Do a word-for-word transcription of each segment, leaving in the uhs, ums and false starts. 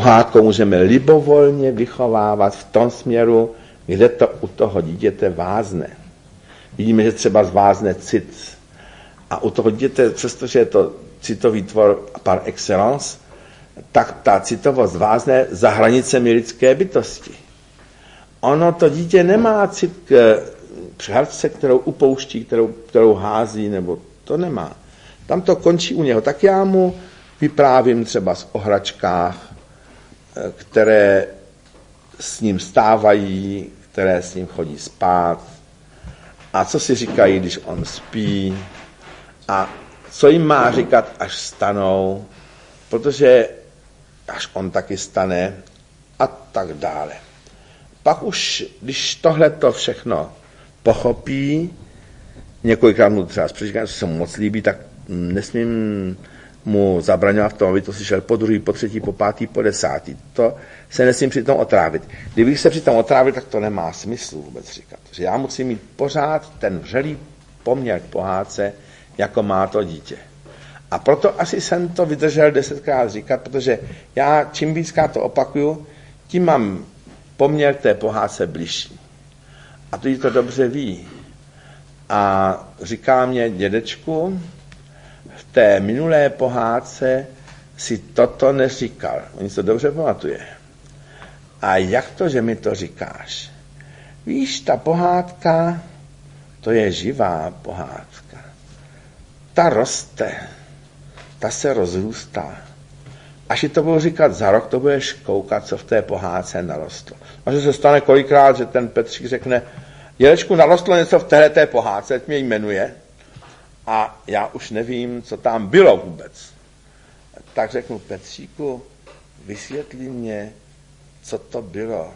pohádkou můžeme libovolně vychovávat v tom směru, kde to u toho dítěte vázne. Vidíme, že třeba zvázne cit. A u toho dítěte, přestože je to citový tvor par excellence, tak ta citovost vázne za hranicemi lidské bytosti. Ono, to dítě nemá cit k hradce, kterou upouští, kterou, kterou hází, nebo to nemá. Tam to končí u něho. Tak já mu vyprávím třeba o hračkách, které s ním stávají, které s ním chodí spát a co si říkají, když on spí a co jim má říkat, až stanou, protože až on taky stane a tak dále. Pak už, když tohle to všechno pochopí, několikrát mu třeba říkám, že se mu moc líbí, tak nesmím mu zabraňovat v tom, aby to slyšel po druhý, po třetí, po pátý, po desátý. To se nesmím přitom otrávit. Kdybych se přitom otrávil, tak to nemá smysl vůbec říkat. Že já musím mít pořád ten vřelý poměr k pohádce, jako má to dítě. A proto asi jsem to vydržel desetkrát říkat, protože já čím víckrát to opakuju, tím mám poměr té pohádce bližší. A to jí to dobře ví. A říká mě, dědečku, v té minulé pohádce si toto neříkal. Oni to dobře pamatuje. A jak to, že mi to říkáš? Víš, ta pohádka, to je živá pohádka. Ta roste, ta se rozrůstá. Až ji to budu říkat za rok, to budeš koukat, co v té pohádce narostlo. A že se stane kolikrát, že ten Petřík řekne, dědečku, narostlo něco v téhleté pohádce, ať mě jmenuje. A já už nevím, co tam bylo vůbec. Tak řeknu, Petříku, vysvětli mě, co to bylo.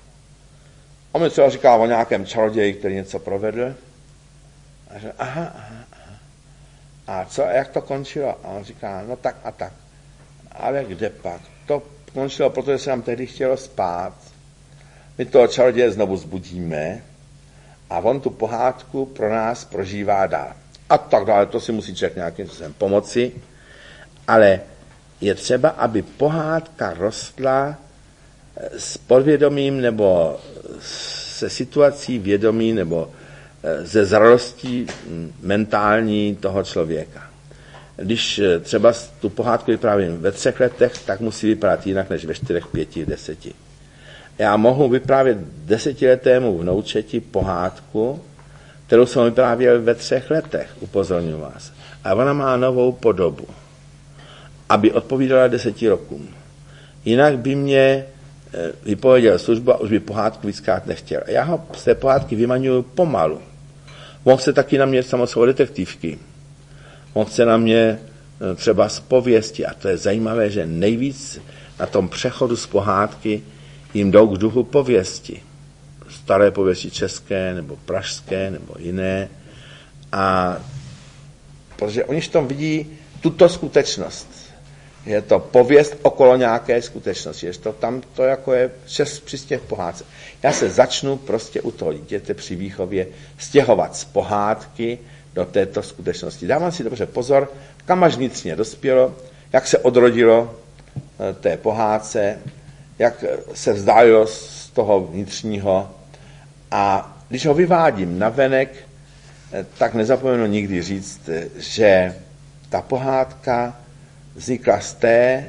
On mi třeba říká o nějakém čaroději, který něco provedl. A že, aha, aha, aha. A co, a jak to končilo? A on říká, no tak a tak. Ale kde pak? To končilo, protože se nám tehdy chtělo spát. My toho čaroděje znovu zbudíme a on tu pohádku pro nás prožívá dál. A tak dále, to si musí člověk nějakým způsobem pomoci. Ale je třeba, aby pohádka rostla s podvědomím nebo se situací vědomí nebo ze zralostí mentální toho člověka. Když třeba tu pohádku vyprávím ve třech letech, tak musí vypadat jinak než ve čtyřech, pěti, deseti. Já mohu vyprávět desetiletému vnoučeti pohádku, kterou jsem vyprávěl ve třech letech, upozorňuji vás. A ona má novou podobu, aby odpovídala deseti rokům. Jinak by mě vypověděl službu a už by pohádku víckrát nechtěl. Já ho z té pohádky vymaňuju pomalu. On chce taky na mě samozřejmě detektivky. On chce na mě třeba z pověsti. A to je zajímavé, že nejvíc na tom přechodu z pohádky jim jdou k duchu pověsti. Staré pověsti české, nebo pražské, nebo jiné. A protože oni v tom vidí tuto skutečnost. Je to pověst okolo nějaké skutečnosti. Je to tam to jako je čes přistě v pohádce. Já se začnu prostě u toho dítěte při výchově stěhovat z pohádky do této skutečnosti. Dávám si dobře pozor, kam až vnitřně dospělo, jak se odrodilo té pohádce, jak se vzdálilo z toho vnitřního. A když ho vyvádím navenek, tak nezapomenu nikdy říct, že ta pohádka vznikla z té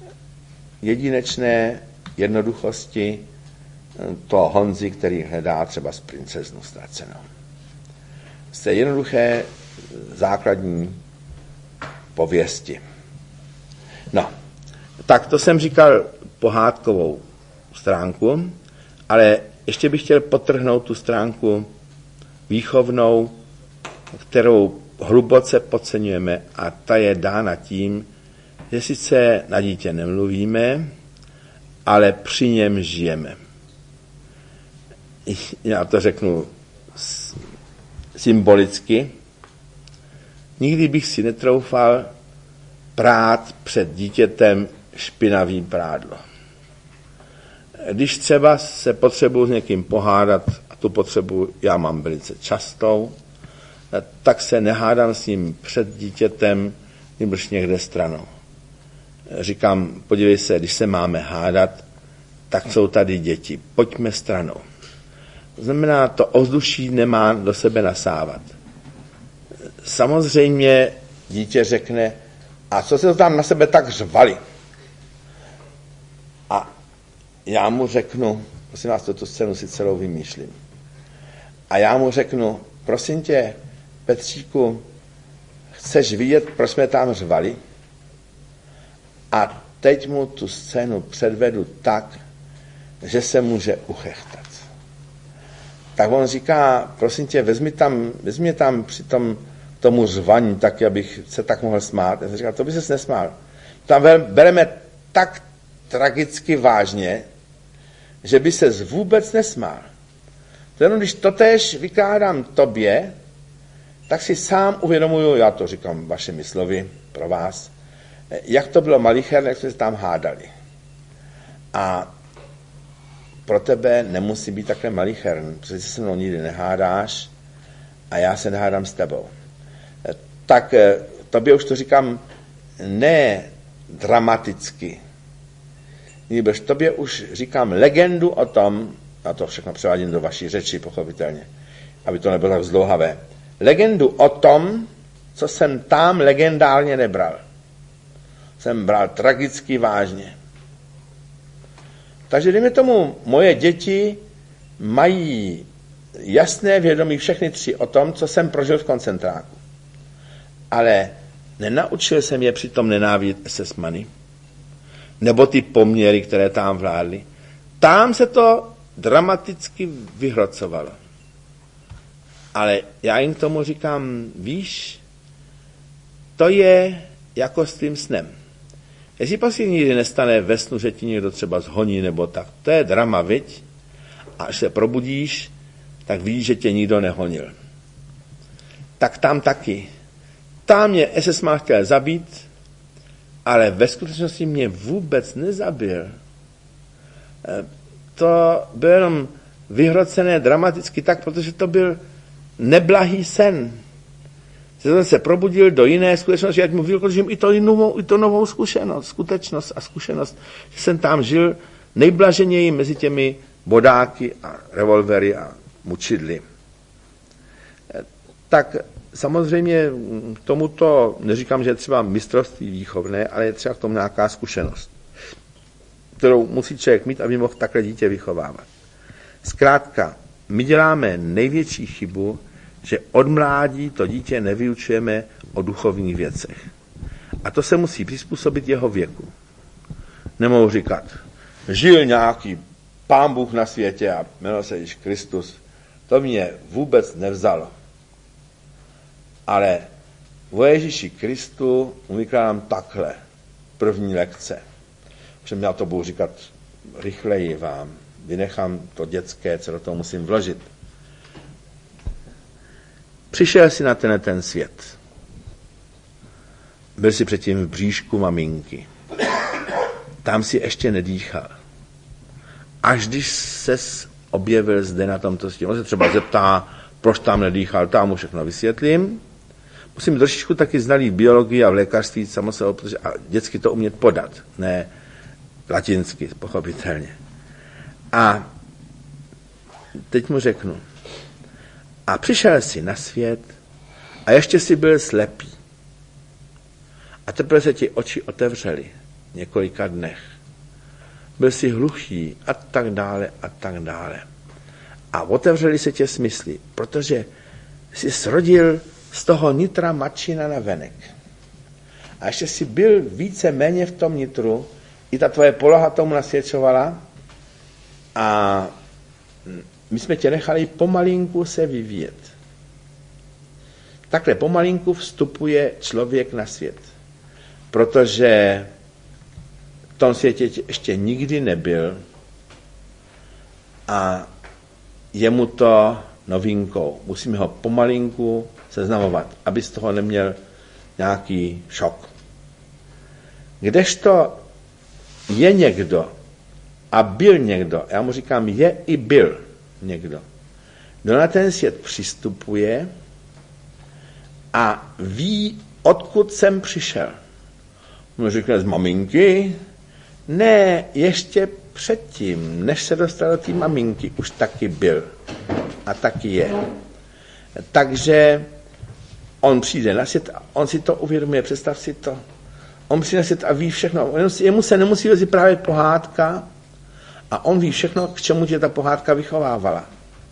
jedinečné jednoduchosti toho Honzy, který hledá třeba z princeznu ztracenou. Z té jednoduché základní pověsti. No, tak to jsem říkal pohádkovou stránku, ale ještě bych chtěl podtrhnout tu stránku výchovnou, kterou hluboce podceňujeme, a ta je dána tím, že sice na dítě nemluvíme, ale při něm žijeme. Já to řeknu symbolicky. Nikdy bych si netroufal prát před dítětem špinavý prádlo. Když třeba se potřebuji s někým pohádat, a tu potřebu já mám velice častou, tak se nehádám s ním před dítětem, nebož někde stranou. říkám, podívej se, když se máme hádat, tak jsou tady děti, pojďme stranou. To znamená, to ovzduší nemá do sebe nasávat. Samozřejmě dítě řekne, a co se tam na sebe tak řvali? A já mu řeknu, prosím vás, tuto scénu si celou vymýšlím. A já mu řeknu, prosím tě, Petříku, chceš vidět, proč jsme tam řvali? A teď mu tu scénu předvedu tak, že se může uchechtat. Tak on říká, prosím tě, vezmi tam, vezmi tam při tom, tomu řvaní, tak abych se tak mohl smát. Já jsem říkal, to by ses nesmál. Tam bereme tak tragicky vážně, že by ses vůbec nesmál. To jenom, když totéž vykládám tobě, tak si sám uvědomuju, já to říkám vašimi slovy pro vás, jak to bylo malicherné, jak jsme se tam hádali. A pro tebe nemusí být takhle malichern, protože se se mnou nikdy nehádáš a já se nehádám s tebou. Tak tobě už to říkám ne dramaticky, nebož tobě už říkám legendu o tom, a to všechno převádím do vaší řeči, pochopitelně, aby to nebylo tak zdlouhavé, legendu o tom, co jsem tam legendárně nebral. Jsem bral tragicky vážně. Takže dejme tomu, moje děti mají jasné vědomí všechny tři o tom, co jsem prožil v koncentráku. Ale nenaučil jsem je přitom nenávidět esesmany, nebo ty poměry, které tam vládly. Tam se to dramaticky vyhrocovalo. Ale já jim k tomu říkám, víš, to je jako s tím snem. Jestli pak si nikdy nestane ve snu, že ti někdo třeba zhoní nebo tak, to je drama, viď? A až se probudíš, tak víš, že tě nikdo nehonil. Tak tam taky. Tam mě esesman chtěl zabít, ale ve skutečnosti mě vůbec nezabil. To bylo jenom vyhrocené dramaticky tak, protože to byl neblahý sen. Jsem se probudil do jiné skutečnosti, ať mu vyložím i to novou, i to novou zkušenost, skutečnost a zkušenost, že jsem tam žil nejblaženěji mezi těmi bodáky a revolvery a mučidly. Tak samozřejmě k tomuto, neříkám, že je třeba mistrovství výchovné, ale je třeba k tomu nějaká zkušenost, kterou musí člověk mít, aby mohl takhle dítě vychovávat. Zkrátka, my děláme největší chybu, že od mládí to dítě nevyučujeme o duchovních věcech. A to se musí přizpůsobit jeho věku. Nemohu říkat, žil nějaký Pán Bůh na světě a jmenoval se Ježíš Kristus. To mě vůbec nevzalo. Ale o Ježíši Kristu mu vykládám takhle. První lekce. Všem já to budu říkat rychleji vám. Vynechám to dětské, co do toho musím vložit. Přišel si na ten, ten svět. Byl si předtím v bříšku maminky. Tam si ještě nedýchal. Až když ses objevil zde na tomto světě, on se třeba zeptá, proč tam nedýchal, tam mu všechno vysvětlím. Musím trošičku taky znalý v biologii a v lékařství, samozřejmě, protože a dětsky to umět podat, ne latinsky, pochopitelně. A teď mu řeknu, a přišel jsi na svět a ještě jsi byl slepý. A teprve se ti oči otevřely v několika dnech. Byl jsi hluchý a tak dále a tak dále. A otevřely se tě smysly, protože jsi srodil z toho nitra matčina na venek. A ještě jsi byl více méně v tom nitru, i ta tvoje poloha tomu nasvědčovala a my jsme tě nechali pomalinku se vyvíjet. Takhle pomalinku vstupuje člověk na svět, protože v tom světě ještě nikdy nebyl a je mu to novinkou. Musíme ho pomalinku seznamovat, aby z toho neměl nějaký šok. Kdežto je někdo a byl někdo, já mu říkám, je i byl někdo, kdo na ten svět přistupuje a ví, odkud jsem přišel. mu řekne z maminky, ne, ještě předtím, než se dostal do té maminky, už taky byl a taky je. Takže on přijde na svět a on si to uvědomuje, představ si to. On přijde na svět a ví všechno. Jemu se nemusí vyprávět pohádka a on ví všechno, k čemu tě ta pohádka vychovávala.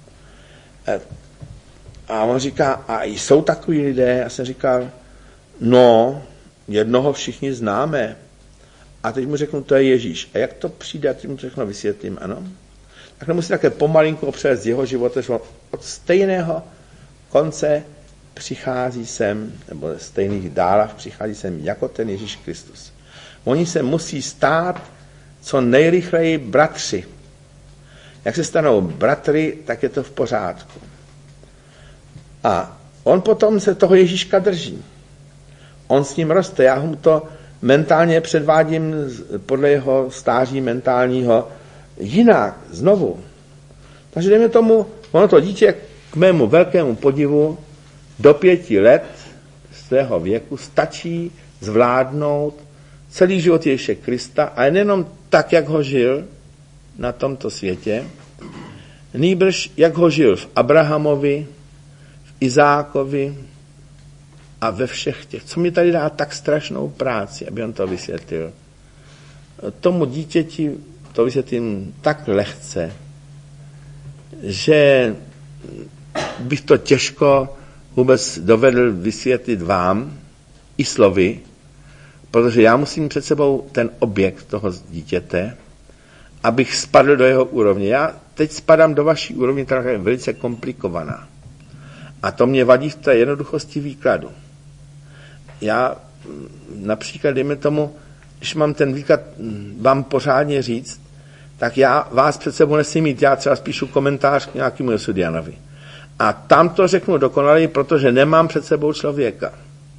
A on říká, a jsou takový lidé? Já jsem říkal, no, jednoho všichni známe. A teď mu řeknu, to je Ježíš. A jak to přijde, a tím mu řeknu, vysvětlím, ano. Tak nemusí také pomalinku opřed z jeho života, že od stejného konce přichází sem, nebo ze stejných dálav přichází sem jako ten Ježíš Kristus. Oni se musí stát co nejrychleji bratři. Jak se stanou bratry, tak je to v pořádku. A on potom se toho Ježíška drží. On s ním roste. Já mu to mentálně předvádím podle jeho stáří mentálního jinak, znovu. Takže dejme tomu, ono to dítě k mému velkému podivu do pěti let svého věku stačí zvládnout celý život Ježíše Krista a nejenom tak, jak ho žil na tomto světě, nýbrž jak ho žil v Abrahamovi, v Izákovi a ve všech těch. Co mi tady dá tak strašnou práci, aby on to vysvětlil. Tomu dítěti to vysvětlím tak lehce, že bych to těžko vůbec dovedl vysvětlit vám i slovy, protože já musím před sebou ten objekt toho dítěte, abych spadl do jeho úrovně. Já teď spadám do vaší úrovně, která je velice komplikovaná. A to mě vadí v té jednoduchosti výkladu. Já například, dejme tomu, když mám ten výklad vám pořádně říct, tak já vás před sebou nesmím mít, já třeba spíšu komentář k nějakému Josudianovi. A tam to řeknu dokonaleji, protože nemám před sebou člověka.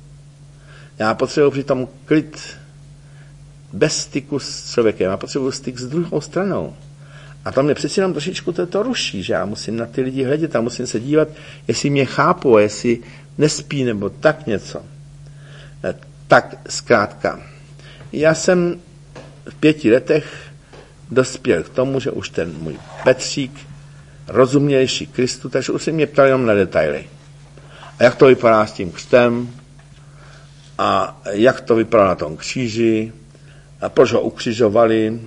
Já potřebuji přitom klid bez styku s člověkem. Já potřebuji styk s druhou stranou. A to mě přeci jenom trošičku to, to ruší, že já musím na ty lidi hledět a musím se dívat, jestli mě chápou, jestli nespí nebo tak něco. Tak zkrátka. Já jsem v pěti letech dospěl k tomu, že už ten můj Petřík rozumější Kristu, takže už se mě ptal jenom na detaily. A jak to vypadá s tím křtem, a jak to vypadá na tom kříži, a proč ho ukřižovali,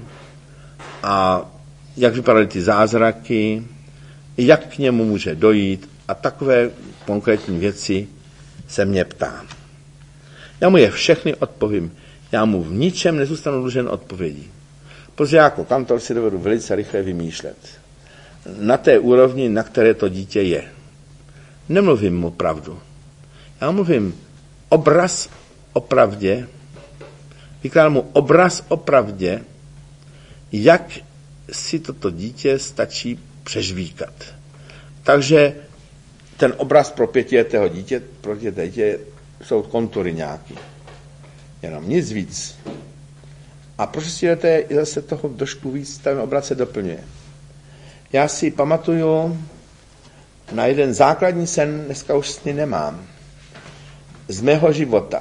a jak vypadaly ty zázraky, jak k němu může dojít, a takové konkrétní věci se mě ptá. Já mu je všechny odpovím. Já mu v ničem nezůstanu dlužen odpovědí. Protože jako kantor si dovedu velice rychle vymýšlet. Na té úrovni, na které to dítě je. Nemluvím mu pravdu. Já mluvím obraz o pravdě, vykládám mu obraz o pravdě, jak si toto dítě stačí přežvíkat. Takže ten obraz pro pětiletého dítě, pro pětileté dítě jsou kontury nějaký. Jenom nic víc. A pro šestileté je zase toho trošku víc, ten obraz se doplňuje. Já si pamatuju na jeden základní sen, dneska už sny nemám, z mého života,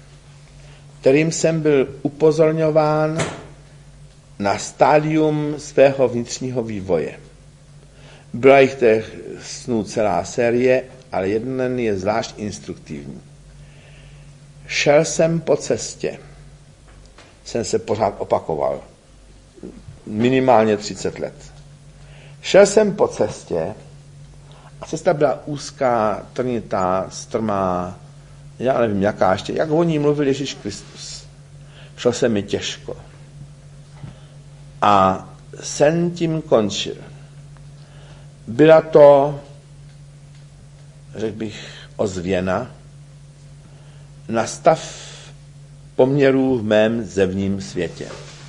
kterým jsem byl upozorňován na stádium svého vnitřního vývoje. Byla jich těch snů celá série, ale jeden je zvlášť instruktivní. Šel jsem po cestě, jsem se pořád opakoval, minimálně třicet let. Šel jsem po cestě a cesta byla úzká, trnitá, strmá, já nevím jaká ještě, jak o ní mluvil Ježíš Kristus. Šlo se mi těžko. A sen tím končil. Byla to, řekl bych, ozvěna na stav poměrů v mém zevním světě.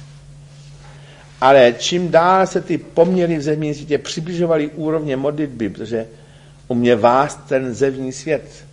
Ale čím dál se ty poměry v zevním světě přibližovaly úrovně modlitby, protože u mě vás ten zevní svět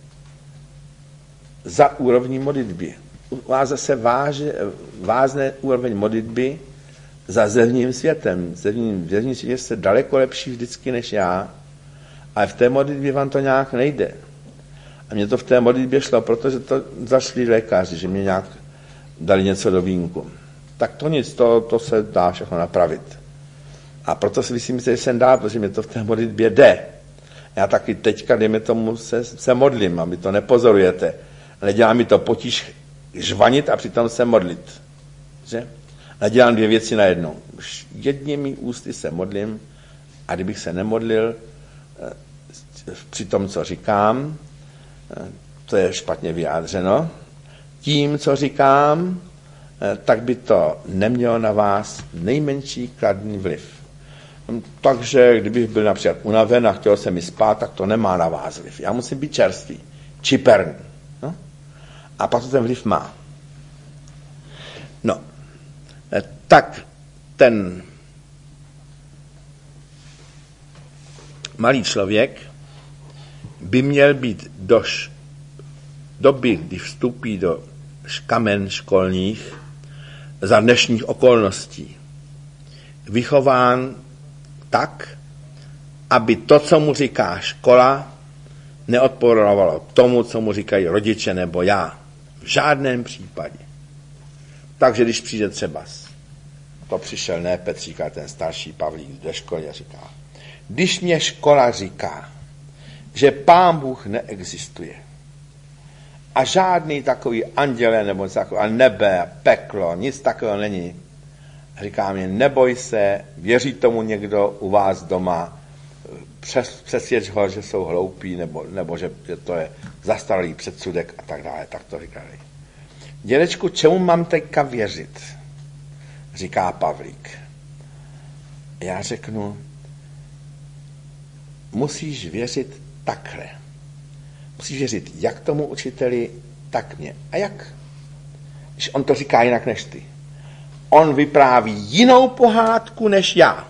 za úrovní modlitby. U vás zase váže, vázne úroveň modlitby za zevním světem. Zevní, v zevním světě jste daleko lepší vždycky než já, ale v té modlitbě vám to nějak nejde. A mně to v té modlitbě šlo, protože to zašli lékaři, že mě nějak dali něco do vínku. Tak to nic, to, to se dá všechno napravit. A proto si myslím, že jsem dál, protože mě to v té modlitbě jde. Já taky teďka, dejme tomu, se, se modlím, aby to nepozorujete. Nedělá mi to potíž žvanit a přitom se modlit. Že? Nedělám dvě věci najednou. Už jedními ústy se modlím a kdybych se nemodlil při tom, co říkám, to je špatně vyjádřeno, tím, co říkám, tak by to nemělo na vás nejmenší kladný vliv. Takže kdybych byl například unaven a chtěl se mi spát, tak to nemá na vás vliv. Já musím být čerstvý, čiperný. No? A pak to ten vliv má. No, tak ten malý člověk by měl být do doby, kdy vstupí do kamen školních za dnešních okolností, vychován tak, aby to, co mu říká škola, neodporovalo tomu, co mu říkají rodiče nebo já. V žádném případě. Takže když přijde třeba, to přišel ne Petřík, ale ten starší Pavlík do školy a říká, když mě škola říká, že Pán Bůh neexistuje a žádný takový anděle nebo něco takového, a nebe, peklo, nic takového není, říká mě, neboj se, věří tomu někdo u vás doma, přes, přesvědč ho, že jsou hloupí, nebo, nebo že, že to je zastaralý předsudek a tak dále, tak to říkali. Dědečku, čemu mám teďka věřit? Říká Pavlík. Já řeknu, musíš věřit takhle. Musíš věřit jak tomu učiteli, tak mě. A jak? Když on to říká jinak než ty. On vypráví jinou pohádku než já.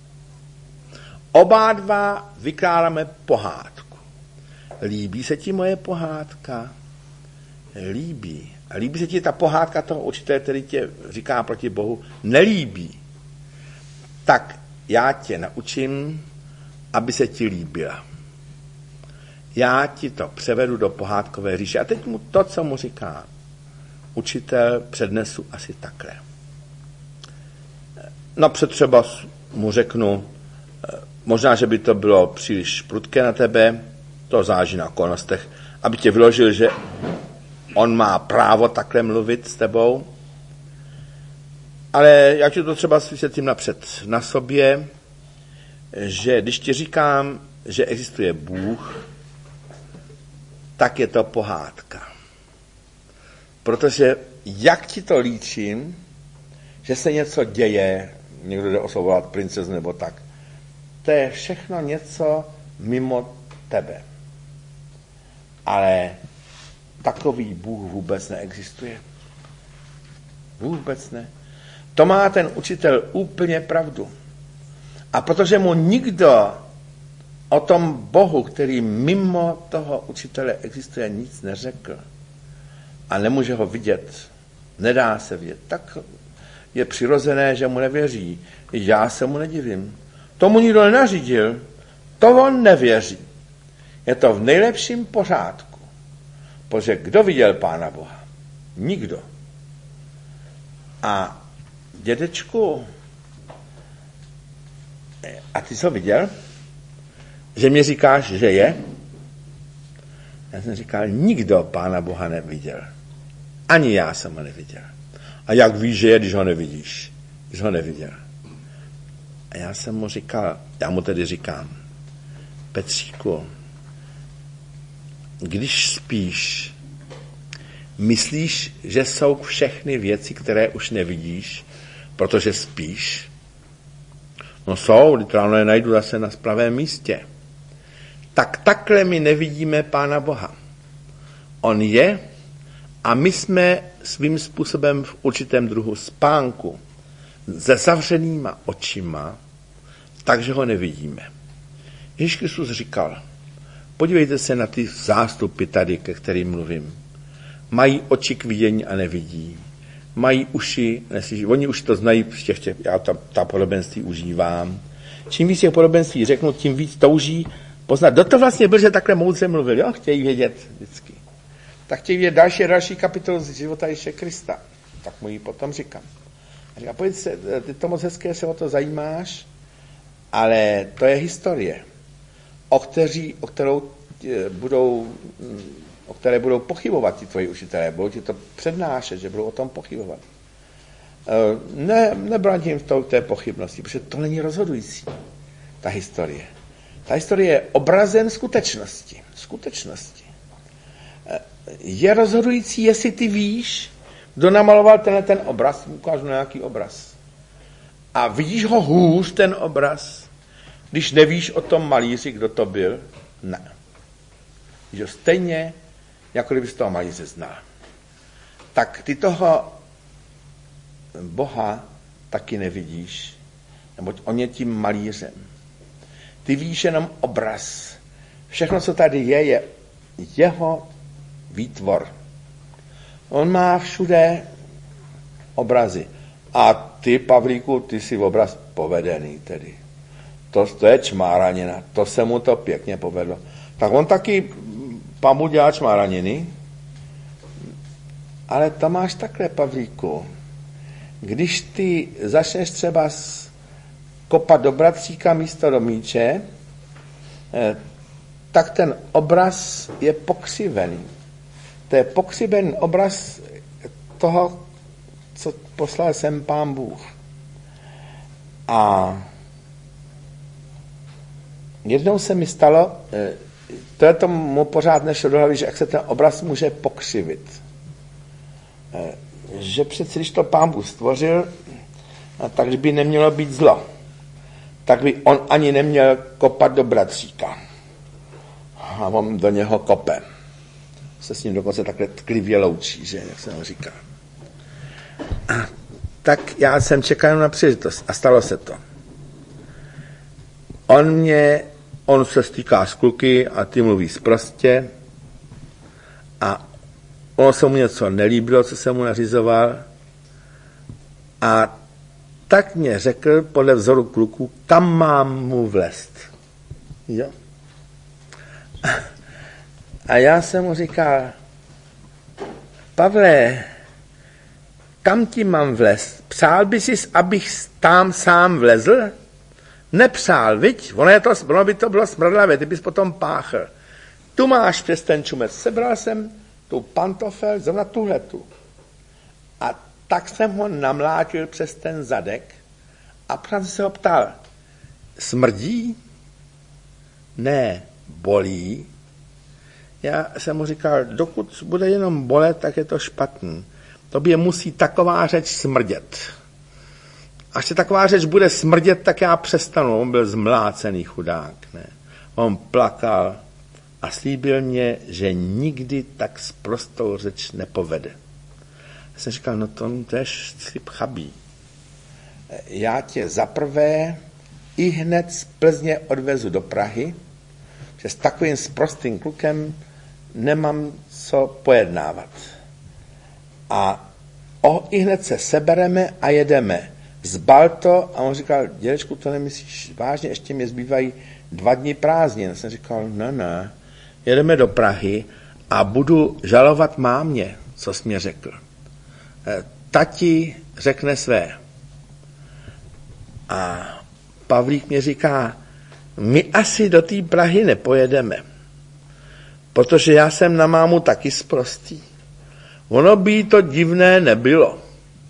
Oba dva vykládáme pohádku. Líbí se ti moje pohádka? Líbí. A líbí se ti ta pohádka toho učitele, který tě říká proti Bohu? Nelíbí. Tak já tě naučím, aby se ti líbila. Já ti to převedu do pohádkové říše. A teď mu to, co mu říká učitel, přednesu asi takhle. Napřed třeba mu řeknu, možná, že by to bylo příliš prudké na tebe, to záleží na okolnostech, aby tě vyložil, že on má právo takhle mluvit s tebou, ale já ti to třeba vysvětlím napřed na sobě, že když ti říkám, že existuje Bůh, tak je to pohádka. Protože jak ti to líčím, že se něco děje, někdo jde osvobodit princezu nebo tak, to je všechno něco mimo tebe. Ale takový Bůh vůbec neexistuje. Vůbec ne. To má ten učitel úplně pravdu. A protože mu nikdo o tom Bohu, který mimo toho učitele existuje, nic neřekl a nemůže ho vidět, nedá se vidět, tak je přirozené, že mu nevěří. Já se mu nedivím. Tomu nikdo nenařídil, to on nevěří. Je to v nejlepším pořádku. Protože kdo viděl Pána Boha? Nikdo. A dědečku, a ty jsi ho viděl? Že mě říkáš, že je? Já jsem říkal, nikdo Pána Boha neviděl. Ani já jsem ho neviděl. A jak víš, že je, když ho nevidíš? Když ho neviděl. A já jsem mu říkal, já mu tedy říkám, Petříku, když spíš, myslíš, že jsou všechny věci, které už nevidíš, protože spíš? No jsou, když ráno je najdu zase na pravém místě. Tak takhle my nevidíme Pána Boha. On je a my jsme svým způsobem v určitém druhu spánku se zavřenýma očima, takže ho nevidíme. Ježíš Kristus říkal, podívejte se na ty zástupy tady, ke kterým mluvím. Mají oči k vidění a nevidí. Mají uši, neslyší. Oni už to znají, těch, já ta, ta podobenství užívám. Čím víc těch podobenství řeknu, tím víc touží poznat. Kdo to vlastně byl, že takhle moudře mluvil? Jo? Chtějí vědět vždycky. Tak chtějí vědět další další kapitolu z života Ježíše Krista. Tak mu ji potom říkám. A říká, pojď se, ty to moc hezké, se o to zajímáš, ale to je historie, o, kteří, o kterou budou, o které budou pochybovat ti tvoji učitelé, budou ti to přednášet, že budou o tom pochybovat. Ne, nebraním v to, té pochybnosti, protože to není rozhodující, ta historie. Ta historie je obrazem skutečnosti. Skutečnosti. Je rozhodující, jestli ty víš, kdo namaloval tenhle ten obraz, ukážu nějaký obraz. A vidíš ho hůř, ten obraz, když nevíš o tom malíři, kdo to byl? Ne. Že stejně, jako kdybys toho malíře znal. Tak ty toho Boha taky nevidíš, neboť on je tím malířem. Ty víš jenom obraz. Všechno, co tady je, je jeho výtvor. On má všude obrazy. A ty, Pavlíku, ty jsi obraz povedený tedy. To, to je čmáranina. To se mu to pěkně povedlo. Tak on taky, pán Bůh dělá čmáraniny, ale to máš takhle, Pavlíku. Když ty začneš třeba kopat do bratříka místo do míče, tak ten obraz je pokřivený. To je pokřivený obraz toho, co poslal sem pán Bůh. A jednou se mi stalo, to je tomu pořád nešlo do hlavy, že jak se ten obraz může pokřivit. Že přeci, když to pán Bůh stvořil, tak by nemělo být zlo. Tak by on ani neměl kopat do bratříka. A on do něho kope. Se s ním dokonce takhle tklivě loučí, že, jak se mu říká. A tak já jsem čekal na příležitost a stalo se to. On mě, on se stýká s kluky a ty mluví sprostě a ono se mu něco nelíbilo, co jsem mu nařizoval a tak mě řekl podle vzoru kluků, kam mám mu vlést. Jo. A já jsem mu říkal, Pavle, kam ti mám vlést? Přál by si, abych tam sám vlezl? Nepřál, viď? Ono, je to, ono by to bylo smrdlavé, ty bys potom páchl. Tu máš přes ten čumec. Sebral jsem tu pantofel, zrovna tuhletu. A tak jsem ho namlátil přes ten zadek a potom se ho ptal, smrdí? Ne, bolí. Já jsem mu říkal, dokud bude jenom bolet, tak je to špatný. Tobě musí taková řeč smrdět. Až se taková řeč bude smrdět, tak já přestanu. On byl zmlácený chudák. Ne? On plakal a slíbil mě, že nikdy tak sprostou řeč nepovede. Já jsem říkal, no to, to je slib chabý. Já tě zaprvé i hned z Plzně odvezu do Prahy, že s takovým sprostým klukem nemám co pojednávat. A o, i hned se sebereme a jedeme. Zbal to a on říkal, dědečku, to nemyslíš vážně, ještě mě zbývají dva dny prázdnin. Jsem říkal, ne, ne, jedeme do Prahy a budu žalovat mámě, co jsi mě řekl. Tati řekne své. A Pavlík mě říká, my asi do té Prahy nepojedeme, protože já jsem na mámu taky sprostý. Ono by to divné nebylo.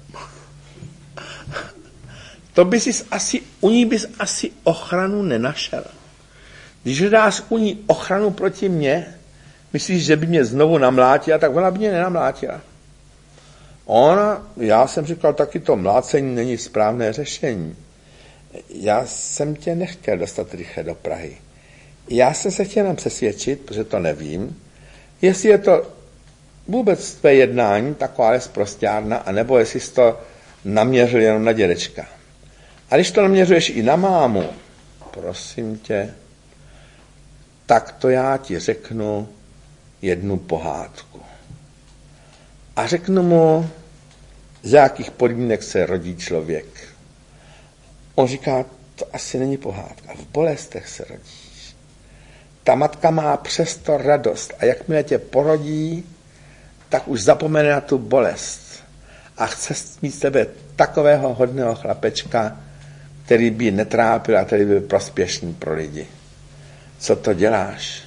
To by si asi, u ní bys asi ochranu nenašel. Když dáš u ní ochranu proti mně, myslíš, že by mě znovu namlátila, tak ona by mě nenamlátila. Ona, já jsem říkal, taky to mlácení není správné řešení. Já jsem tě nechtěl dostat rychle do Prahy. Já jsem se chtěl nám přesvědčit, protože to nevím, jestli je to vůbec tvé jednání taková sprosťárna, anebo jestli jsi to naměřil jenom na dědečka. A když to naměřuješ i na mámu, prosím tě, tak to já ti řeknu jednu pohádku. A řeknu mu, z jakých podmínek se rodí člověk. On říká, to asi není pohádka, v bolestech se rodíš. Ta matka má přesto radost a jakmile tě porodí, tak už zapomene na tu bolest. a chce mít z tebe takového hodného chlapečka, který by netrápil a který by byl prospěšný pro lidi. Co to děláš?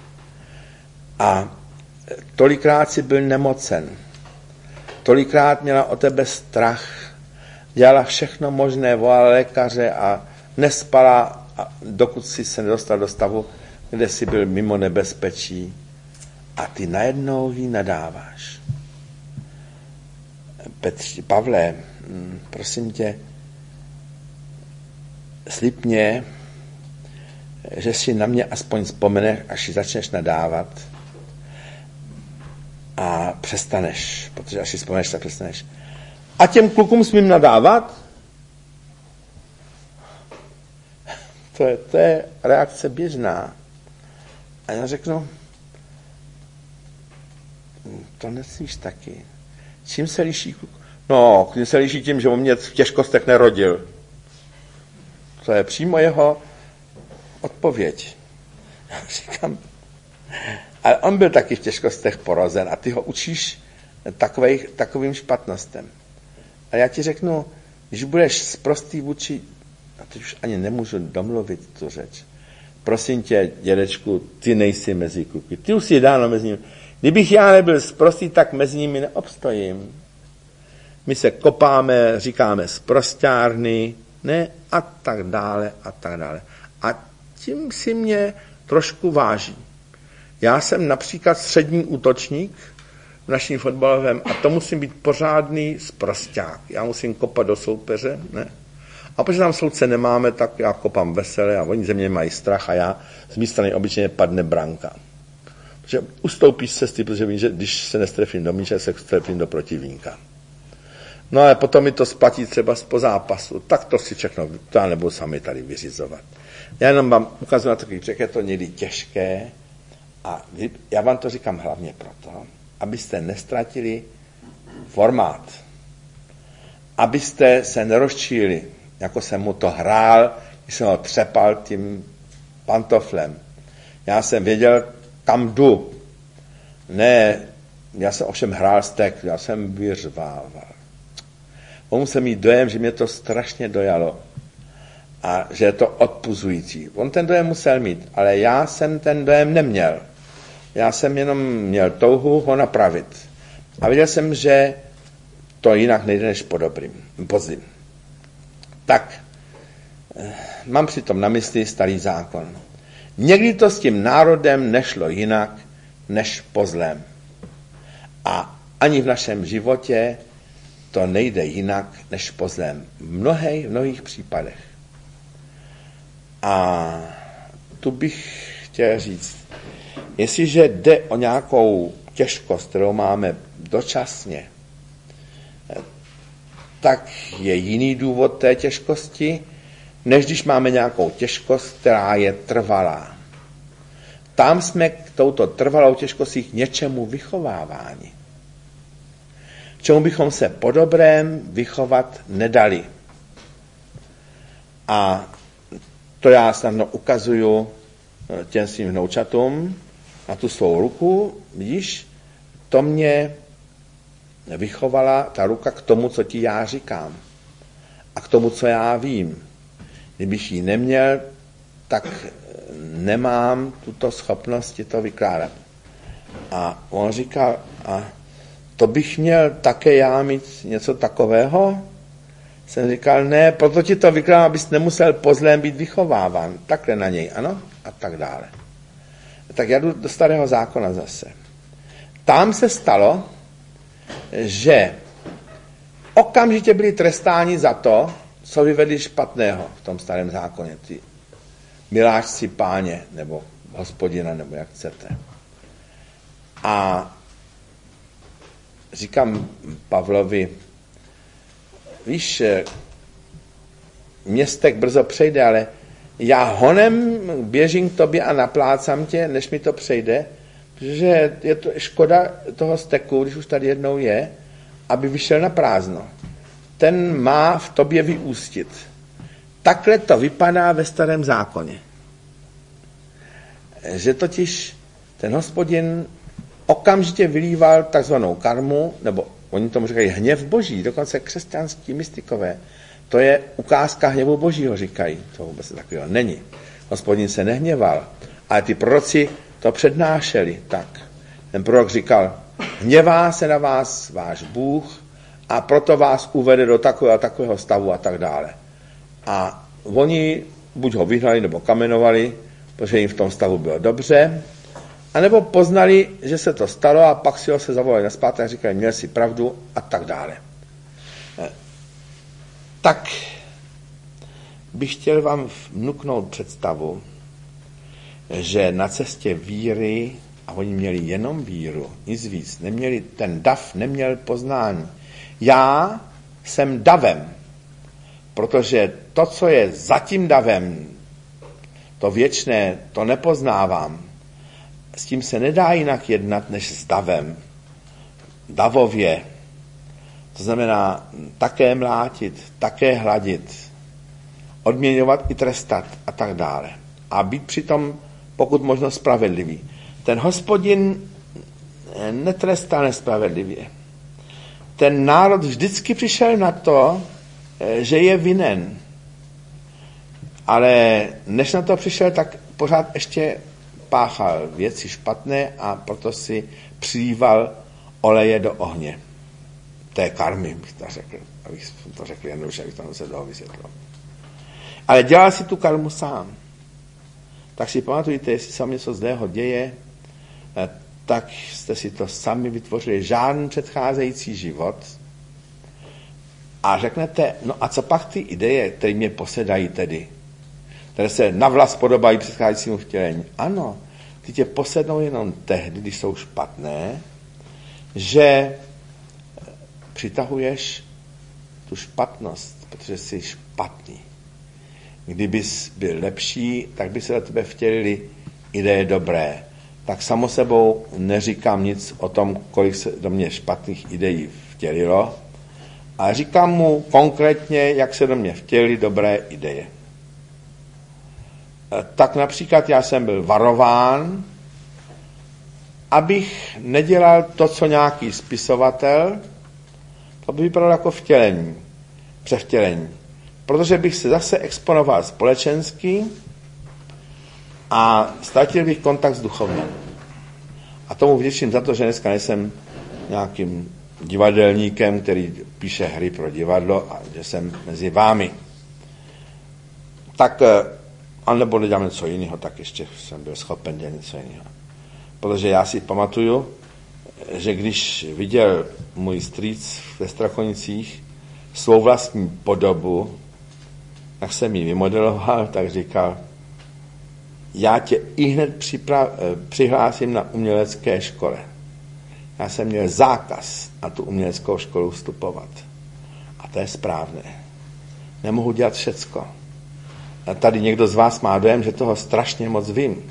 A tolikrát si byl nemocen. Tolikrát měla o tebe strach. Dělala všechno možné, volala lékaře a nespala, dokud si se nedostal do stavu, kde jsi byl mimo nebezpečí. A ty najednou jí nadáváš. Petři, Pavle, prosím tě, slib mě, že si na mě aspoň vzpomeneš, až si začneš nadávat a přestaneš, protože až si vzpomeneš, tak přestaneš. A těm klukům smím nadávat? To je, to je reakce běžná. A já řeknu, to nesmíš taky. Čím se liší kluk? No, tím se liší tím, že on mě v těžkostech nerodil. To je přímo jeho odpověď. Já říkám, ale on byl taky v těžkostech porozen a ty ho učíš takovej, takovým špatnostem. A já ti řeknu, když budeš sprostý vůči, a teď už ani nemůžu domluvit tu řeč, prosím tě, dědečku, ty nejsi mezi kluky, ty už si dáno mezi nimi. Kdybych já nebyl sprostý, tak mezi nimi neobstojím. My se kopáme, říkáme sprosťárny, ne, a tak dále, a tak dále. A tím si mě trošku váží. Já jsem například střední útočník v naším fotbalovém a to musím být pořádný sprosťák. Já musím kopat do soupeře, ne? A protože tam souce nemáme, tak já kopám veselé a oni ze mě mají strach a já z mé strany obyčejně padne branka. Protože ustoupíš z cesty, protože vím, že když se nestrefím do míče, se strefím do protivníka. No ale potom mi to splatí třeba po zápasu, tak to si všechno, to já nebudu sami tady vyřizovat. Já jenom vám ukazuji na takový, jak je to někdy těžké a já vám to říkám hlavně proto, abyste nestratili formát, abyste se nerozčíli, jako jsem mu to hrál, když jsem ho třepal tím pantoflem. Já jsem věděl, kam jdu. Ne, já jsem ovšem hrál stek, já jsem vyřvával. On musel mít dojem, že mě to strašně dojalo a že je to odpuzující. On ten dojem musel mít, ale já jsem ten dojem neměl. Já jsem jenom měl touhu ho napravit. A viděl jsem, že to jinak nejde než po dobrým, pozdím. Tak, mám přitom na mysli starý zákon. Někdy to s tím národem nešlo jinak, než po zlém. A ani v našem životě to nejde jinak, než po zlém. V mnohých, v mnohých případech. A tu bych chtěl říct, jestliže jde o nějakou těžkost, kterou máme dočasně, tak je jiný důvod té těžkosti, než když máme nějakou těžkost, která je trvalá. Tam jsme k touto trvalou těžkostí k něčemu vychováváni. K čemu bychom se po dobrém vychovat nedali. A to já snadno ukazuju těm svým vnoučatům na tu svou ruku. Vidíš, to mě vychovala ta ruka k tomu, co ti já říkám. A k tomu, co já vím. Kdybych ji neměl, tak nemám tuto schopnost ti to vykládat. A on říkal, a to bych měl také já mít něco takového? Jsem říkal, ne, proto ti to vykládám, abys nemusel po zlém být vychováván. Takhle na něj, ano? A tak dále. Tak já jdu do starého zákona zase. Tam se stalo, že okamžitě byli trestáni za to, co vyvedli špatného v tom starém zákoně. Ty miláčci páně, nebo hospodina, nebo jak chcete. A říkám Pavlovi, víš, městek brzo přejde, ale já honem běžím k tobě a naplácám tě, než mi to přejde, protože je to škoda toho steku, když už tady jednou je, aby vyšel na prázdno. Ten má v tobě vyústit. Takhle to vypadá ve starém zákoně. Že totiž ten hospodin okamžitě vylíval takzvanou karmu, nebo oni tomu říkají hněv boží, dokonce křesťanskí mystikové. To je ukázka hněvu božího, říkají. To vůbec takového není. Hospodin se nehněval, ale ty proroci to přednášeli tak. Ten prorok říkal, hněvá se na vás váš Bůh a proto vás uvede do takového a takového stavu a tak dále. A oni buď ho vyhnali nebo kamenovali, protože jim v tom stavu bylo dobře, anebo poznali, že se to stalo a pak si ho se zavolali naspátek a říkali, měl si pravdu a tak dále. Tak bych chtěl vám vnuknout představu, že na cestě víry, a oni měli jenom víru, nic víc, neměli, ten dav neměl poznání. Já jsem davem, protože to, co je za tím davem, to věčné, to nepoznávám. S tím se nedá jinak jednat, než s davem. Davově. To znamená také mlátit, také hladit, odměňovat i trestat a tak dále. A být přitom pokud možno spravedlivý. Ten Hospodin netrestá nespravedlivě. Ten národ vždycky přišel na to, že je vinen. Ale než na to přišel, tak pořád ještě páchal věci špatné a proto si přilíval oleje do ohně. Té karmy, bych to řekl. Abych to řekl jednoduše, abych to se toho vysvětlil. Ale dělal si tu karmu sám. Tak si pamatujte, jestli se vám něco zlého děje, tak jste si to sami vytvořili, žádný předcházející život. A řeknete, no a co pak ty ideje, které mě posedají tedy, které se navlas podobají předcházejícímu vtělení? Ano, ty tě posednou jenom tehdy, když jsou špatné, že přitahuješ tu špatnost, protože jsi špatný. Kdybys byl lepší, tak by se do tebe vtělili ideje dobré. Tak samo sebou neříkám nic o tom, kolik se do mě špatných ideí vtělilo, ale říkám mu konkrétně, jak se do mě vtělily dobré ideje. Tak například já jsem byl varován, abych nedělal to, co nějaký spisovatel, to by vypadalo jako vtělení, převtělení. Protože bych se zase exponoval společensky a ztratil bych kontakt s duchovním. A tomu vděčím za to, že dneska nejsem nějakým divadelníkem, který píše hry pro divadlo a že jsem mezi vámi. Tak, anebo nedělám něco jiného, tak ještě jsem byl schopen dělat něco jiného. Protože já si pamatuju, že když viděl můj strýc ve Strachonicích svou vlastní podobu, tak jsem ji vymodeloval, tak říkal, já tě ihned připra- přihlásím na umělecké škole. Já jsem měl zákaz na tu uměleckou školu vstupovat. A to je správné. Nemohu dělat všecko. A tady někdo z vás má dojem, že toho strašně moc vím.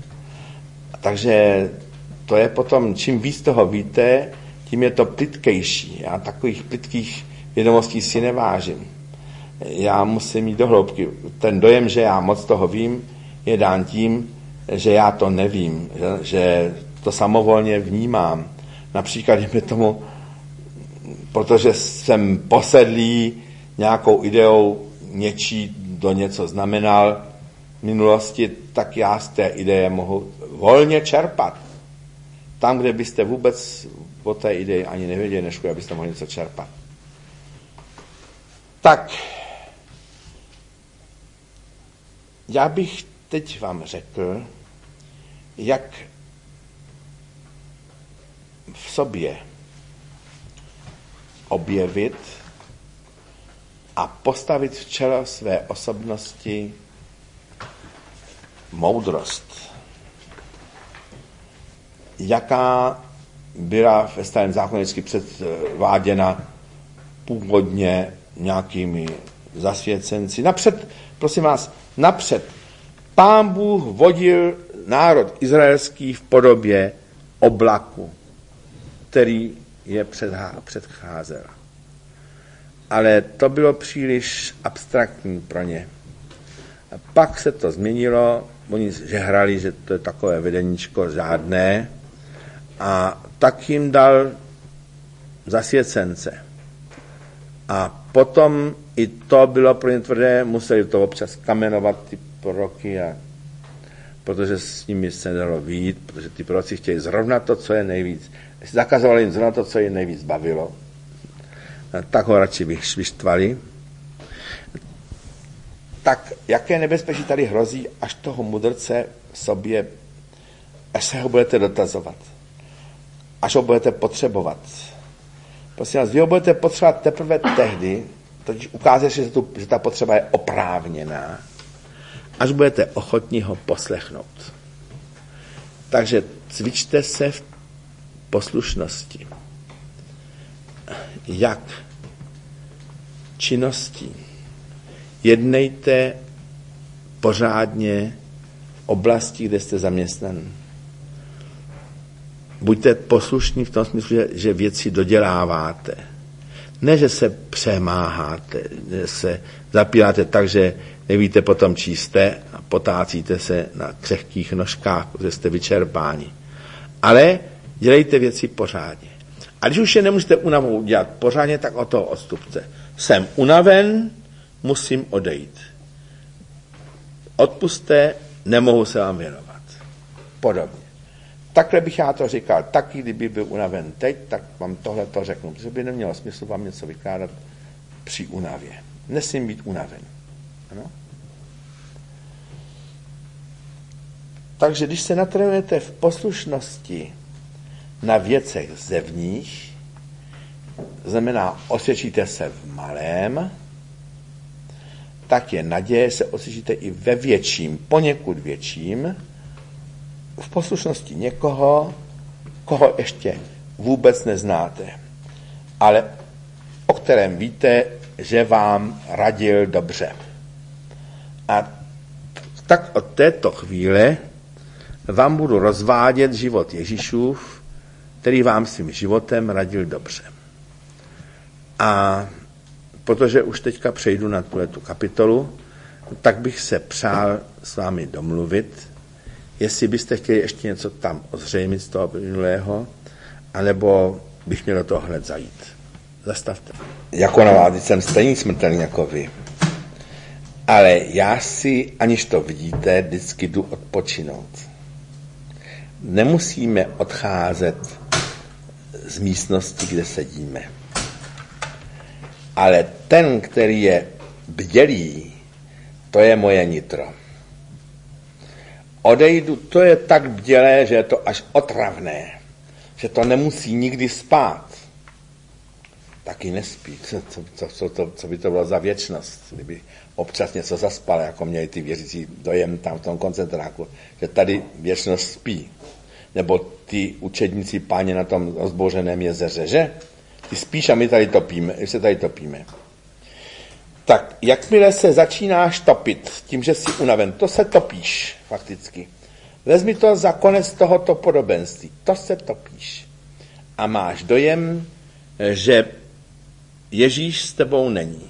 Takže to je potom, čím víc toho víte, tím je to plytkejší. Já takových plytkých vědomostí si nevážím. Já musím jít do hloubky. Ten dojem, že já moc toho vím, je dán tím, že já to nevím, že, že to samovolně vnímám. Například, dejme tomu, protože jsem posedlý nějakou ideou něčí, do něco znamenal v minulosti, tak já z té ideje mohu volně čerpat. Tam, kde byste vůbec o té ideji ani nevěděli, než abyste mohli něco čerpat. Tak, já bych teď vám řekl, jak v sobě objevit a postavit v čele své osobnosti moudrost. Jaká byla ve Starém zákoně vždycky předváděna původně nějakými zasvěcenci. Napřed, prosím vás, napřed Pán Bůh vodil národ izraelský v podobě oblaku, který je předcházel. Ale to bylo příliš abstraktní pro ně. A pak se to změnilo, oni žehrali, že to je takové vedeníčko žádné, a tak jim dal zasvěcence. A potom i to bylo pro ně tvrdé, museli to občas kamenovat ty proroky, a protože s nimi se nedalo vyjít, protože ty proroci chtěli zrovna to, co je nejvíc. Zakazovali jim zrovna to, co je nejvíc bavilo. Tak ho radši vyštvali. Tak jaké nebezpečí tady hrozí, až toho mudrce sobě, až se ho budete dotazovat, až ho budete potřebovat. Prosím vás, vy ho budete potřebovat teprve tehdy, totiž ukáže, že, tu, že ta potřeba je oprávněná, až budete ochotní ho poslechnout. Takže cvičte se v poslušnosti. Jak? Činností. Jednejte pořádně v oblasti, kde jste zaměstnaný. Buďte poslušní v tom smyslu, že, že věci doděláváte. Ne, že se přemáháte, že se zapíráte tak, že nevíte potom číste a potácíte se na křehkých nožkách, protože jste vyčerpáni. Ale dělejte věci pořádně. A když už je nemůžete unavou dělat pořádně, tak od toho odstupce. Jsem unaven, musím odejít. Odpuste, nemohu se vám věnovat. Podobně. Takhle bych já to říkal. Taky, kdyby byl unaven teď, tak vám tohle to řeknu, protože by nemělo smysl vám něco vykládat při únavě. Nesmím být unaven. Ano? Takže když se natrénujete v poslušnosti na věcech zevních, znamená osvědčíte se v malém, tak je naděje, se osvědčíte i ve větším, poněkud větším, v poslušnosti někoho, koho ještě vůbec neznáte, ale o kterém víte, že vám radil dobře. A tak od této chvíle vám budu rozvádět život Ježíšův, který vám svým životem radil dobře. A protože už teďka přejdu na tu kapitolu, tak bych se přál s vámi domluvit, jestli byste chtěli ještě něco tam ozřejmit z toho minulého, anebo bych měl do toho hned zajít. Zastavte. Jako navádí jsem stejný smrtelný jako vy. Ale já si, aniž to vidíte, vždycky jdu odpočinout. Nemusíme odcházet z místnosti, kde sedíme. Ale ten, který je bdělý, to je moje nitro. Odejdu, to je tak bdělé, že je to až otravné, že to nemusí nikdy spát. Taky nespí. Co, co, co, co, co by to bylo za věčnost, kdyby občas něco zaspal, jako měli ty věřící dojem tam v tom koncentráku, že tady věčnost spí. Nebo ty učedníci Páně na tom rozbouřeném jezeře, že? Ty spíš a my tady topíme, my se tady topíme. Tak, jakmile se začínáš topit tím, že jsi unaven, to se topíš fakticky. Vezmi to za konec tohoto podobenství. To se topíš. A máš dojem, že Ježíš s tebou není.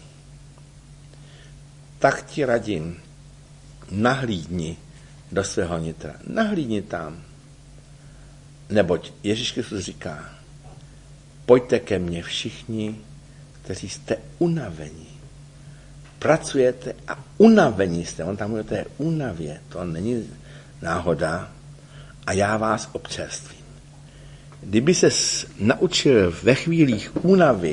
Tak ti radím, nahlídni do svého nitra. Nahlídni tam. Neboť Ježíš Kristus říká, pojďte ke mně všichni, kteří jste unavení. Pracujete a unavení jste. On tam mluví o té únavě. To není náhoda. A já vás občerstvím. Kdyby ses naučil ve chvílích únavy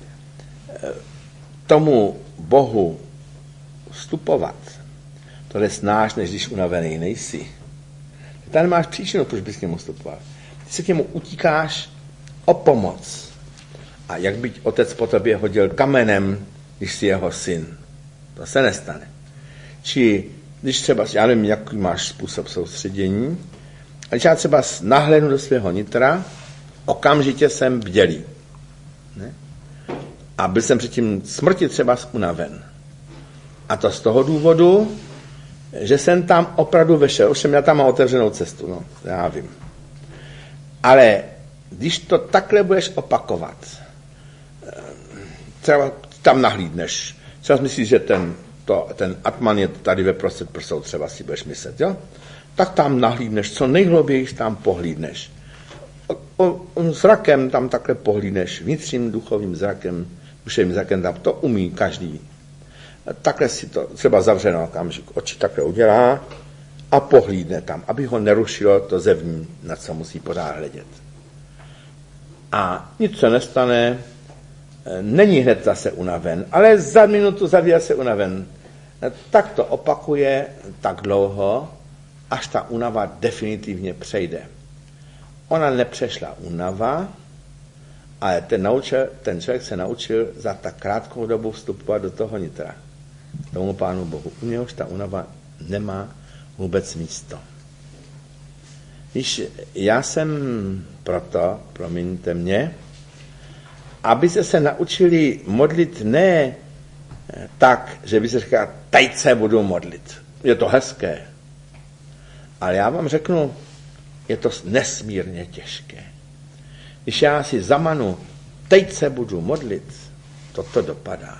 tomu Bohu vstupovat, to je snáš, než když unavený nejsi. Tady máš příčinu, proč bys k němu vstupoval. Ty se k němu utíkáš o pomoc. A jak by otec po tobě hodil kamenem, když jsi jeho syn. To se nestane. Či když třeba, já nevím, jaký máš způsob soustředění, a když já třeba nahlédnu do svého nitra, okamžitě jsem bdělý. Ne? A byl jsem předtím smrti třeba unaven. A to z toho důvodu, že jsem tam opravdu vešel. Už jsem já tam mám otevřenou cestu, no, já vím. Ale když to takhle budeš opakovat, třeba tam nahlídneš, třeba myslíš, že ten, to, ten atman je tady ve prostřed prsou, třeba si budeš myslet, jo? Tak tam nahlídneš, co nejhlouběji tam pohlídneš. on, on zrakem tam takhle pohlídneš, vnitřním duchovním zrakem, duševním zrakem, tam to umí každý. Takhle si to třeba zavře na okamžik, oči takhle udělá a pohlídne tam, aby ho nerušilo to zevní, na co musí pořád hledět. A nic se nestane, není hned zase unaven, ale za minutu, za dvě se unaven. Tak to opakuje tak dlouho, až ta únava definitivně přejde. Ona nepřešla únava, ale ten, naučil, ten člověk se naučil za tak krátkou dobu vstupovat do toho nitra. Tomu Pánu Bohu. U něhož ta únava nemá vůbec místo. Víš, já jsem proto, promiňte mě, aby se se naučili modlit ne tak, že by se říkal, teď se budu modlit. Je to hezké. Ale já vám řeknu, je to nesmírně těžké. Když já si zamanu, teď se budu modlit, toto dopadá.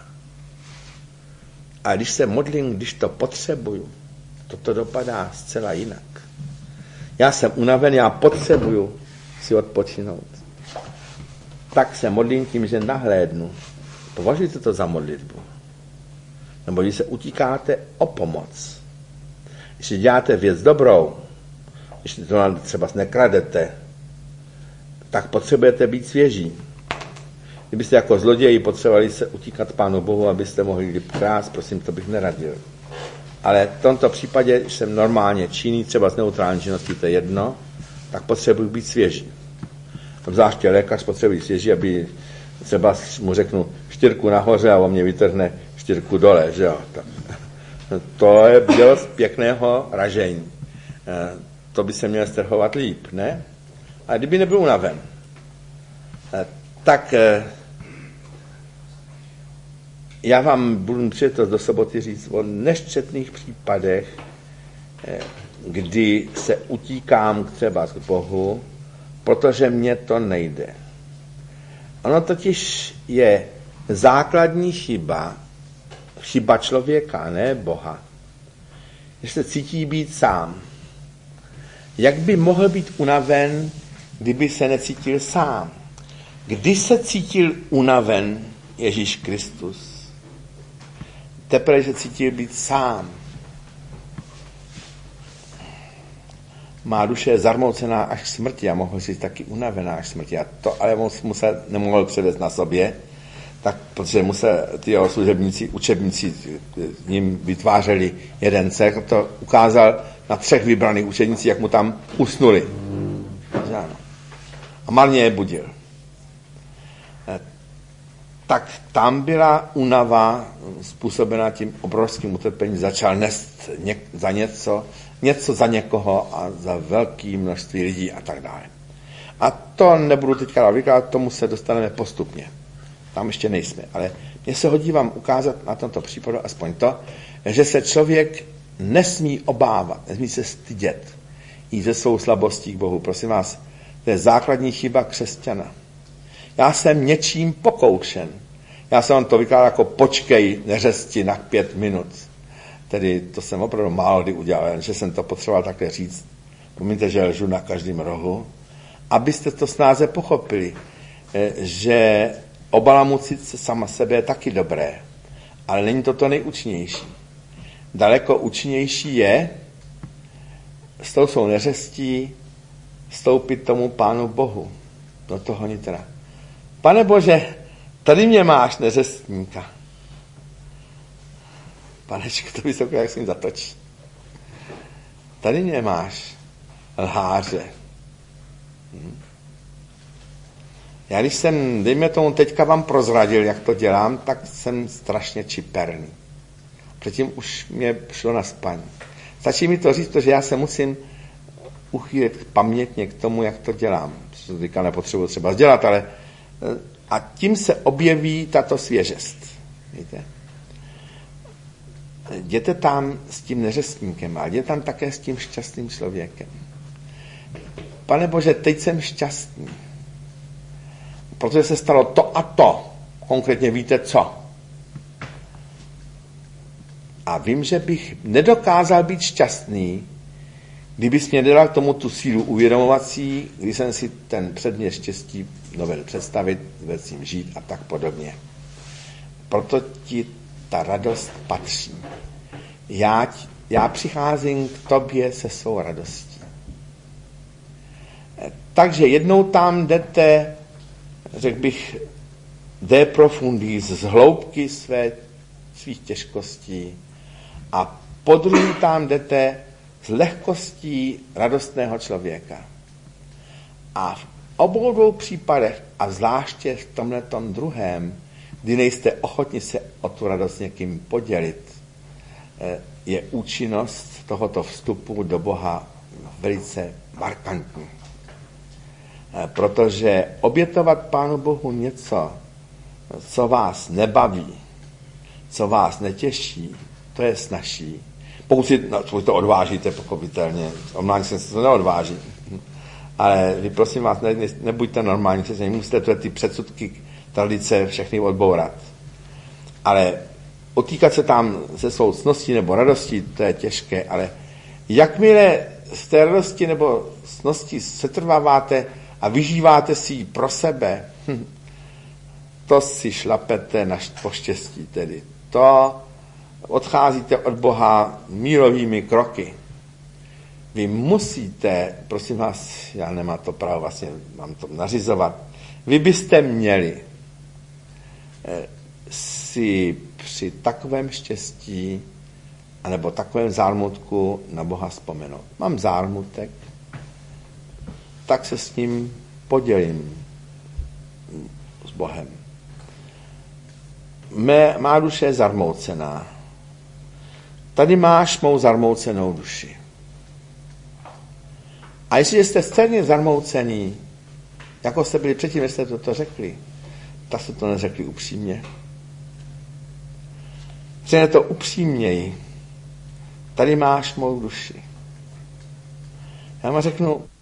A když se modlím, když to potřebuju, toto dopadá zcela jinak. Já jsem unaven, já potřebuju si odpočinout. Tak se modlím tím, že nahlédnu. Považujte to za modlitbu. Nebo když se utíkáte o pomoc. Když děláte věc dobrou, když to třeba nekradete, tak potřebujete být svěží. Kdybyste jako zloději potřebovali se utíkat Pánu Bohu, abyste mohli krást, prosím, to bych neradil. Ale v tomto případě, když jsem normálně činný, třeba z neutrální činnosti, to je jedno, tak potřebuji být svěží. Zvláště lékař potřebuje svěží, aby třeba mu řeknu čtyřku nahoře a on mě vytrhne čtyřku dole, že jo. To je bylo z pěkného ražení. To by se měl strhovat líp, ne? A kdyby nebyl unaven, tak já vám budu přijít do soboty říct o neščetných případech, kdy se utíkám třeba k Bohu, protože mně to nejde. Ono totiž je základní chyba, chyba člověka, ne Boha, že se cítí být sám. Jak by mohl být unaven, kdyby se necítil sám? Kdy se cítil unaven Ježíš Kristus? Teprve, že cítil být sám. Má duše je zarmoucená až k smrti a mohl si taky unavená až k smrti. A to ale musel, nemohl převést na sobě, tak, protože musel ty jeho služebníci, učebníci s ním vytvářeli jeden cech, to ukázal na třech vybraných učenících, jak mu tam usnuli. A marně je budil. Tak tam byla únava způsobená tím obrovským utrpením. Začal nést za něco, něco za někoho a za velké množství lidí a tak dále. A to nebudu teďka vykládat, tomu se dostaneme postupně. Tam ještě nejsme, ale mně se hodí vám ukázat na tomto případu aspoň to, že se člověk nesmí obávat, nesmí se stydět jít ze svou slabostí k Bohu. Prosím vás, to je základní chyba křesťana. Já jsem něčím pokoušen. Já jsem vám to vykládal jako počkej, neřesti na pět minut. Tedy to jsem opravdu málo kdy udělal, že jsem to potřeboval takhle říct. Pomíte, že lžu na každém rohu. Abyste to snáze pochopili, že obalamucit se sama sebe je taky dobré, ale není to to nejúčinnější. Daleko účinnější je s tou svou neřestí vstoupit tomu Pánu Bohu do toho nitra. Pane Bože, tady mě máš, neřestníka. Panečku, to by se jak s ním zatočí. Tady mě máš, lháře. Hm. Já když jsem, dejme tomu, teďka vám prozradil, jak to dělám, tak jsem strašně čiperný. Předtím už mě šlo na spaní. Stačí mi to říct, protože já se musím uchýlit pamětně k tomu, jak to dělám. Co teďka nepotřebuji třeba dělat, ale a tím se objeví tato svěžest. Víte? Jděte tam s tím neřestníkem a jděte tam také s tím šťastným člověkem. Pane Bože, teď jsem šťastný. Protože se stalo to a to. Konkrétně víte co. A vím, že bych nedokázal být šťastný, kdybys mě dala k tomu tu sílu uvědomovací, když jsem si ten předmět štěstí dovedl představit, dovedl s ním žít a tak podobně. Proto ti ta radost patří. Já, já přicházím k tobě se svou radostí. Takže jednou tam jdete, řekl bych, de profundis, z hloubky své, svých těžkostí, a po druhý tam jdete s lehkostí radostného člověka. A v obou dvou případech, a zvláště v tomhletom druhém, kdy nejste ochotni se o tu radost někým podělit, je účinnost tohoto vstupu do Boha velice markantní. Protože obětovat Pánu Bohu něco, co vás nebaví, co vás netěší, to je snazší. Pokud si no, to odvážíte, pochopitelně, online se to neodváží. Ale vy prosím vás, ne, ne, nebuďte normální, musíte tyhle ty předsudky, tradice všechny odbourat. Ale otýkat se tam se svou cností nebo radostí, to je těžké, ale jakmile z té radosti nebo cnosti setrváváte a vyžíváte si ji pro sebe, hm, to si šlapete na poštěstí tedy. To odcházíte od Boha mílovými kroky. Vy musíte, prosím vás, já nemám to právo vlastně, mám to nařizovat, vy byste měli si při takovém štěstí anebo takovém zármutku na Boha vzpomenout. Mám zármutek, tak se s ním podělím s Bohem. Mé, má duše je zarmoucená. Tady máš mou zarmoucenou duši. A jestliže jste stejně zarmoucený, jako jste byli předtím, jste toto řekli, tak jste to neřekli upřímně. Řekne to upřímněji. Tady máš mou duši. Já vám řeknu,